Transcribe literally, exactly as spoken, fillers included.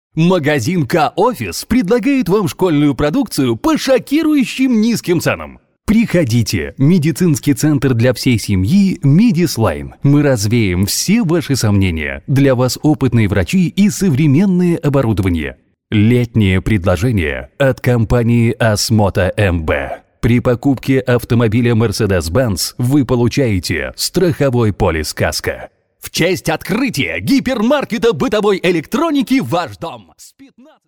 Магазин К-Офис предлагает вам школьную продукцию по шокирующим низким ценам. Приходите. Медицинский центр для всей семьи Медислайн. Мы развеем все ваши сомнения. Для вас опытные врачи и современное оборудование. Летнее предложение от компании Осмота МБ. При покупке автомобиля Mercedes-Benz вы получаете страховой полис «Каско». В честь открытия гипермаркета бытовой электроники в ваш дом.